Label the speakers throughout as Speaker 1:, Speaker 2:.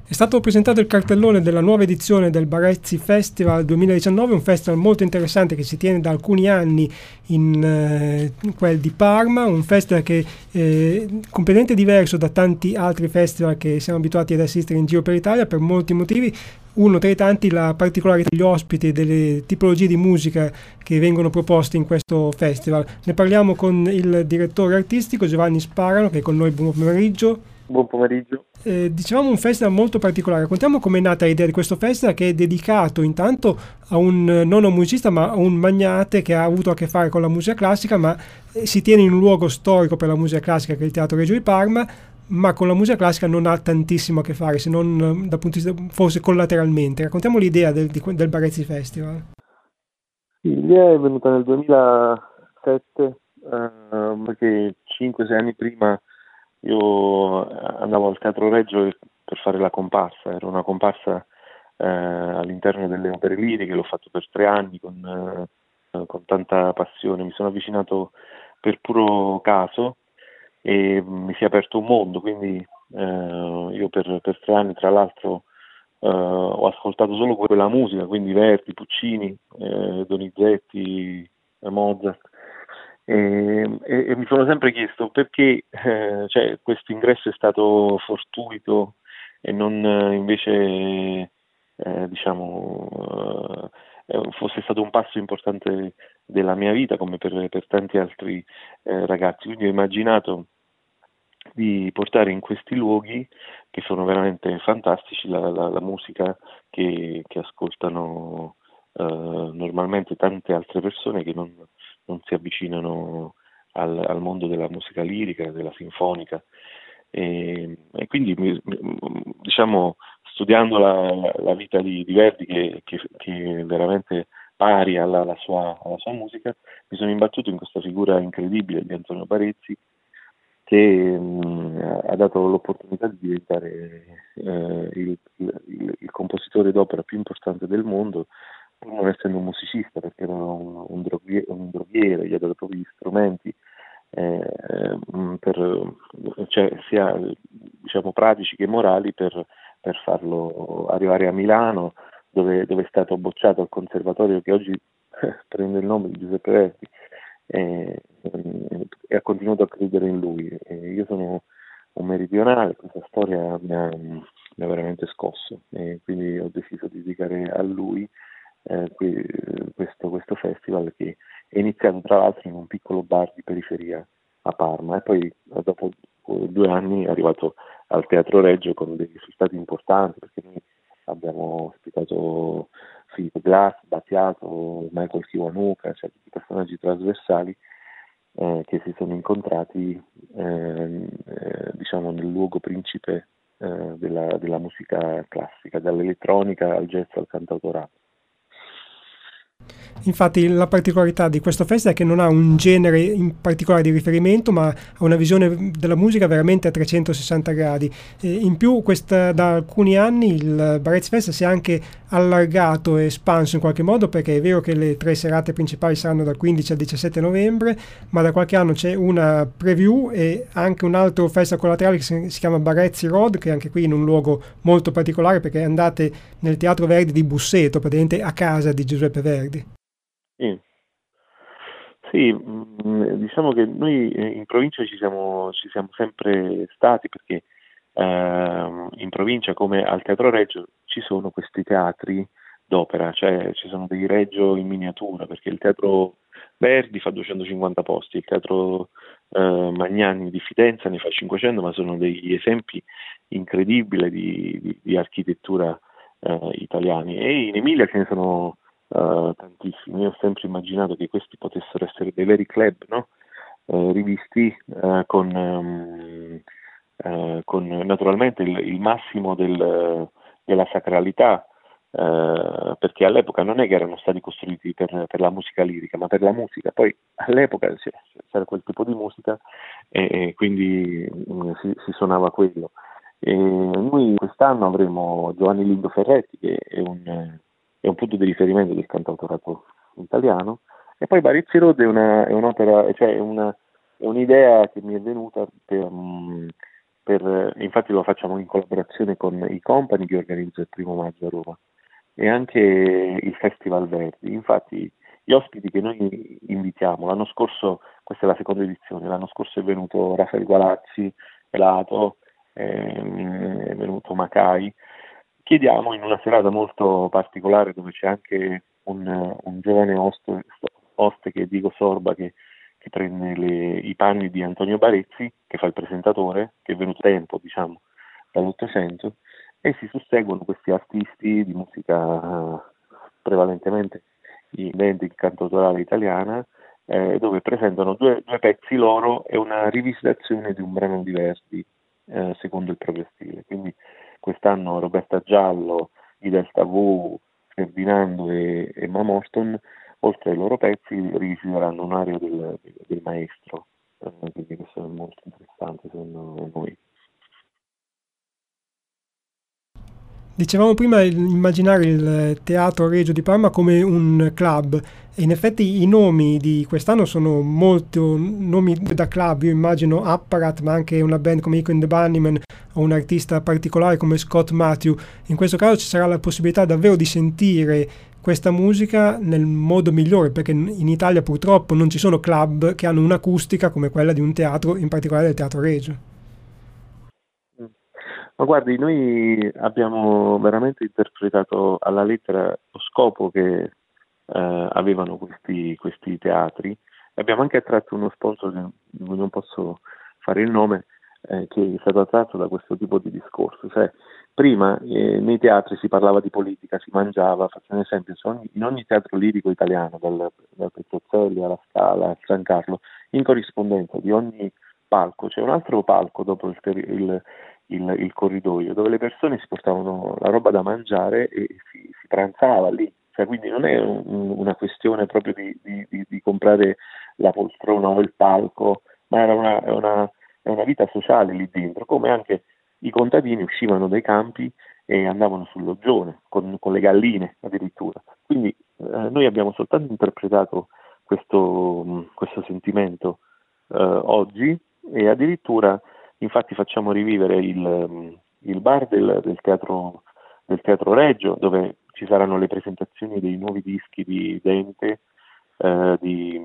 Speaker 1: È stato presentato il cartellone della nuova edizione del Barezzi Festival 2019, un festival molto interessante che si tiene da alcuni anni in quel di Parma, un festival che è completamente diverso da tanti altri festival che siamo abituati ad assistere in giro per l'Italia per molti motivi. Uno tra i tanti la particolarità degli ospiti e delle tipologie di musica che vengono proposte in questo festival. Ne parliamo con il direttore artistico Giovanni Sparano, che è con noi. Buon pomeriggio.
Speaker 2: Buon pomeriggio.
Speaker 1: Dicevamo un festival molto particolare. Raccontiamo com'è nata l'idea di questo festival, che è dedicato intanto a non a un musicista ma a un magnate che ha avuto a che fare con la musica classica, ma si tiene in un luogo storico per la musica classica che è il Teatro Regio di Parma, ma con la musica classica non ha tantissimo a che fare, se non dal punto di vista forse collateralmente. Raccontiamo l'idea del Barezzi Festival.
Speaker 2: Sì, l'idea è venuta nel 2007, perché 5-6 anni prima io andavo al Teatro Regio per fare la comparsa. Era una comparsa all'interno delle opere liriche, l'ho fatto per 3 anni con tanta passione. Mi sono avvicinato per puro caso e mi si è aperto un mondo, quindi io per 3 anni, tra l'altro, ho ascoltato solo quella musica, quindi Verdi, Puccini, Donizetti, Mozart, e mi sono sempre chiesto perché cioè, questo ingresso è stato fortuito e non invece fosse stato un passo importante della mia vita come per tanti altri ragazzi. Quindi ho immaginato di portare in questi luoghi, che sono veramente fantastici, la musica che ascoltano normalmente tante altre persone che non si avvicinano al mondo della musica lirica, della sinfonica. E quindi diciamo, studiando la vita di Verdi, che è veramente pari alla sua musica, mi sono imbattuto in questa figura incredibile di Antonio Barezzi, che ha dato l'opportunità di diventare il compositore d'opera più importante del mondo, pur non essendo un musicista, perché era un droghiere, gli ha dato proprio gli strumenti cioè, sia diciamo pratici che morali per farlo arrivare a Milano, dove è stato bocciato al conservatorio che oggi prende il nome di Giuseppe Verdi, e ha continuato a credere in lui. Io sono un meridionale, questa storia mi ha veramente scosso, e quindi ho deciso di dedicare a lui questo festival, che è iniziato tra l'altro in un piccolo bar di periferia a Parma, e poi dopo 2 anni è arrivato al Teatro Regio con dei risultati importanti, perché noi abbiamo ospitato Philip Glass, Battiato, Michael Kiwanuka, cioè tutti personaggi trasversali che si sono incontrati diciamo nel luogo principe della musica classica, dall'elettronica al jazz al cantautorato.
Speaker 1: Infatti la particolarità di questo festival è che non ha un genere in particolare di riferimento, ma ha una visione della musica veramente a 360 gradi. In più da alcuni anni il Barezzi Festival si è anche allargato e espanso in qualche modo, perché è vero che le 3 serate principali saranno dal 15 al 17 novembre, ma da qualche anno c'è una preview e anche un altro festival collaterale che si chiama Barezzi Road, che è anche qui in un luogo molto particolare, perché andate nel Teatro Verdi di Busseto, praticamente a casa di Giuseppe Verdi.
Speaker 2: Sì, diciamo che noi in provincia ci siamo sempre stati, perché in provincia, come al Teatro Regio, ci sono questi teatri d'opera, cioè ci sono dei Regio in miniatura, perché il Teatro Verdi fa 250 posti, il Teatro Magnani di Fidenza ne fa 500, ma sono degli esempi incredibili di architettura italiani, e in Emilia ce ne sono tantissimi. Io ho sempre immaginato che questi potessero essere dei veri club, no? Rivisti con naturalmente il massimo della sacralità, perché all'epoca non è che erano stati costruiti per la musica lirica, ma per la musica. Poi all'epoca c'era quel tipo di musica, e quindi si suonava quello. E noi quest'anno avremo Giovanni Lindo Ferretti, che è un punto di riferimento del cantautorato italiano, e poi Barezzi Road è un'opera, cioè è un'idea che mi è venuta infatti lo facciamo in collaborazione con i Company che organizza il 1° maggio a Roma e anche il Festival Verdi. Infatti gli ospiti che noi invitiamo, l'anno scorso, questa è la seconda edizione, l'anno scorso è venuto Rafael Gualazzi, Elato, è venuto Macai. Chiediamo in una serata molto particolare dove c'è anche un giovane oste che è Diego Sorba che prende i panni di Antonio Barezzi, che fa il presentatore, che è venuto a tempo, diciamo, dall'Ottocento, e si susseguono questi artisti di musica prevalentemente identica cantautorale italiana, dove presentano due pezzi loro e una rivisitazione di un brano di Verdi, secondo il proprio stile. Quindi quest'anno Roberta Giallo, i Delta V, Ferdinando e Mamorton, oltre ai loro pezzi, rivisiteranno un aria del maestro, quindi questo è molto interessante secondo noi.
Speaker 1: Dicevamo prima immaginare il Teatro Regio di Parma come un club e in effetti i nomi di quest'anno sono molto nomi da club, io immagino Apparat ma anche una band come Echo and the Bunnymen o un artista particolare come Scott Matthew. In questo caso ci sarà la possibilità davvero di sentire questa musica nel modo migliore, perché in Italia purtroppo non ci sono club che hanno un'acustica come quella di un teatro, in particolare del Teatro Regio.
Speaker 2: Ma guardi, noi abbiamo veramente interpretato alla lettera lo scopo che avevano questi teatri e abbiamo anche attratto uno sponsor di cui non posso fare il nome, che è stato attratto da questo tipo di discorso. Cioè, prima nei teatri si parlava di politica, si mangiava, faccio un esempio, in ogni teatro lirico italiano, dal Petruzzelli alla Scala, a San Carlo, in corrispondenza di ogni palco c'è un altro palco dopo il corridoio dove le persone si portavano la roba da mangiare e si pranzava lì, cioè, quindi non è una questione proprio di comprare la poltrona o il palco, ma era una vita sociale lì dentro, come anche i contadini uscivano dai campi e andavano sul loggione con le galline addirittura. Quindi noi abbiamo soltanto interpretato questo sentimento oggi e addirittura infatti facciamo rivivere il bar del teatro Regio, dove ci saranno le presentazioni dei nuovi dischi di Dente, di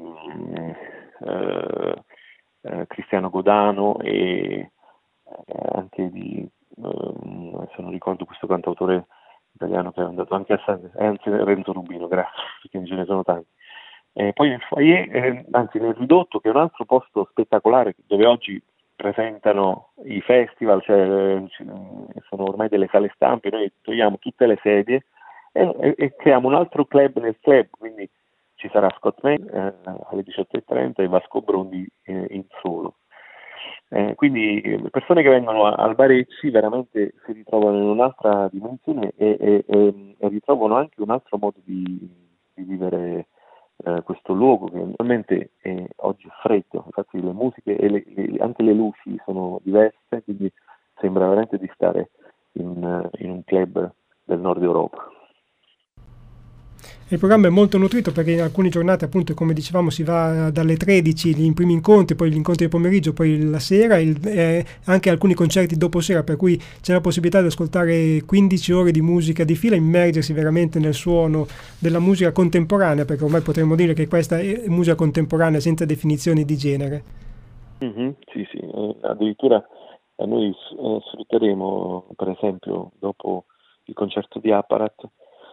Speaker 2: Cristiano Godano e anche di adesso non ricordo questo cantautore italiano che è andato anche anzi Renzo Rubino, grazie, perché ce ne sono tanti. Poi nel foyer, anzi nel ridotto, che è un altro posto spettacolare dove oggi presentano i festival, cioè sono ormai delle sale stampe, noi togliamo tutte le sedie e creiamo un altro club nel club, quindi ci sarà Scott May alle 18:30 e Vasco Brondi in solo. Quindi le persone che vengono al Barezzi veramente si ritrovano in un'altra dimensione e ritrovano anche un altro modo di vivere questo luogo che normalmente oggi è freddo, infatti le musiche e anche le luci sono diverse, quindi sembra veramente di stare in un club del nord Europa.
Speaker 1: Il programma è molto nutrito perché in alcune giornate, appunto, come dicevamo, si va dalle 13 i primi incontri, poi gli incontri del pomeriggio, poi la sera, anche alcuni concerti dopo sera, per cui c'è la possibilità di ascoltare 15 ore di musica di fila, immergersi veramente nel suono della musica contemporanea, perché ormai potremmo dire che questa è musica contemporanea senza definizioni di genere.
Speaker 2: Sì, addirittura noi sfrutteremo, per esempio, dopo il concerto di Apparat,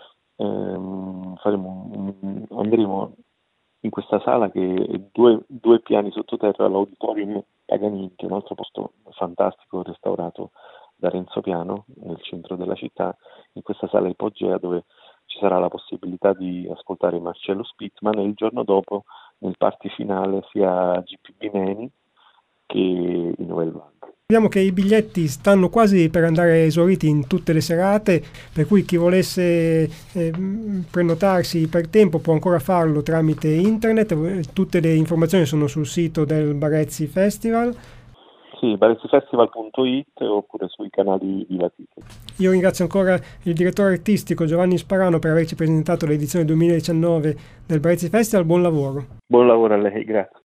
Speaker 2: andremo in questa sala che è due piani sottoterra, l'Auditorium Paganini, che è un altro posto fantastico restaurato da Renzo Piano nel centro della città, in questa sala ipogea dove ci sarà la possibilità di ascoltare Marcello Spitzman e il giorno dopo nel party finale sia GPB Meni che i Nouvelle Vague.
Speaker 1: Vediamo che i biglietti stanno quasi per andare esauriti in tutte le serate, per cui chi volesse prenotarsi per tempo può ancora farlo tramite internet. Tutte le informazioni sono sul sito del Barezzi Festival.
Speaker 2: Sì, barezzifestival.it oppure sui canali di Vatike.
Speaker 1: Io ringrazio ancora il direttore artistico Giovanni Sparano per averci presentato l'edizione 2019 del Barezzi Festival. Buon lavoro.
Speaker 2: Buon lavoro a lei, grazie.